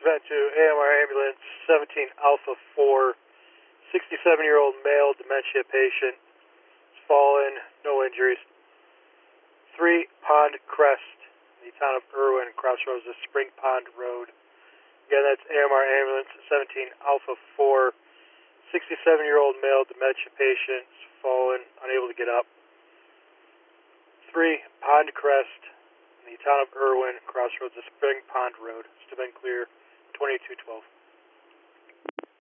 event to AMR ambulance 17 Alpha 4, 67-year-old male dementia patient. Has fallen, no injuries. 3 Pond Crest, in the town of Irwin, crossroads of Spring Pond Road. Again, that's AMR ambulance 17 Alpha 4, 67-year-old male dementia patient. Has fallen, unable to get up. 3 Pond Crest, in the town of Irwin, crossroads of Spring Pond Road. Still been clear, 2212.